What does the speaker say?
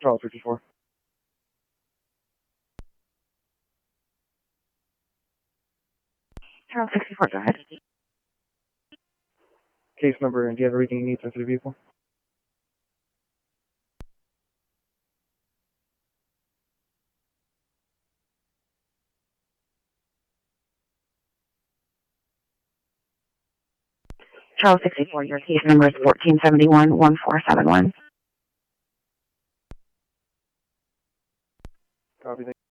Charles 54. Charles 64, go ahead. Case number, and do you have everything you need to enter the vehicle? Charles 64, your case number is 1471-1471. Copy.